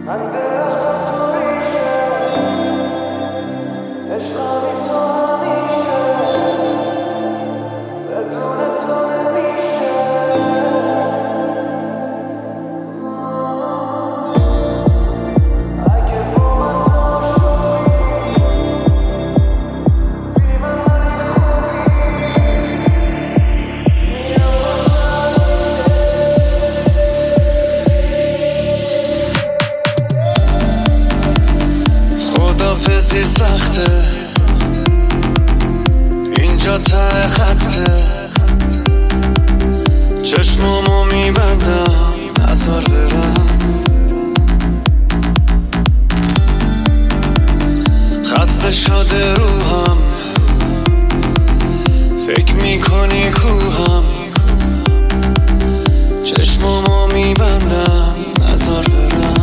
سخته اینجا ته خطه، چشمامو میبندم نظر برم، خسته شده روحم، فکر میکنی کوهم، چشمامو میبندم نظر برم.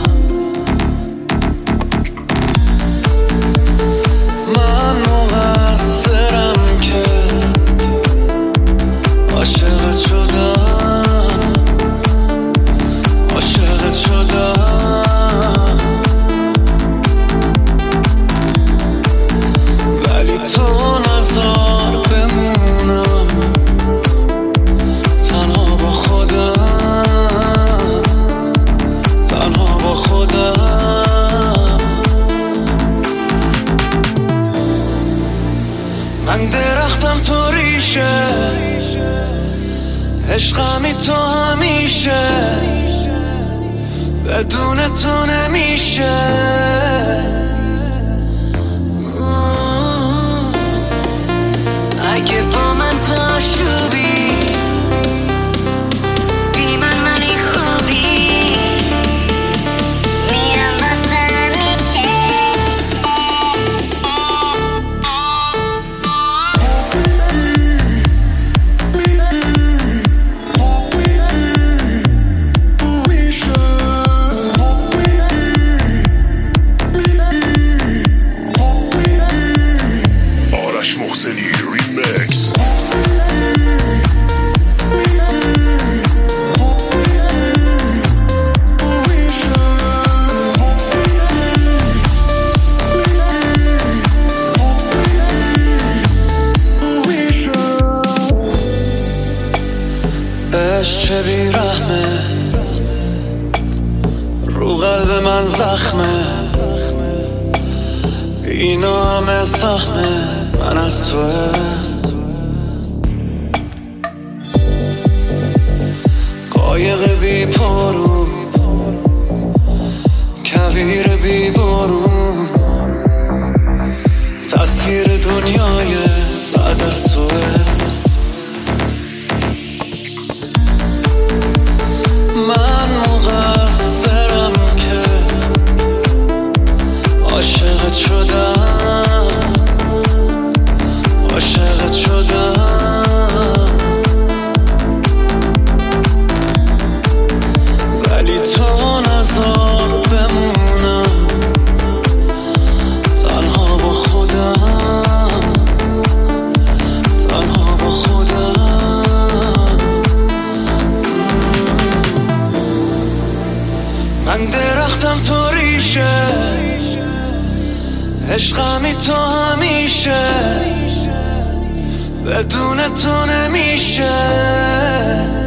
من درختم تو ریشه، عشقمی تو همیشه، بدون تو نمیشه. اگه با من تو آشوبی، بی من منی خوبی، میرم واسه همیشه. چه بیرحمه، رو قلب من زخمه، اینا همه سهمه من از توه. قایق بی پارون، کویر بی بارون، تصویر دنیای بعد از توه. من مقصرم که عاشقت شدم، عاشقت شدم، ولی تو نذار بمونم تنها با خودم، تنها با خودم. من درختم تو ریشه، عشقمی تو همیشه، بدون تو نمیشه.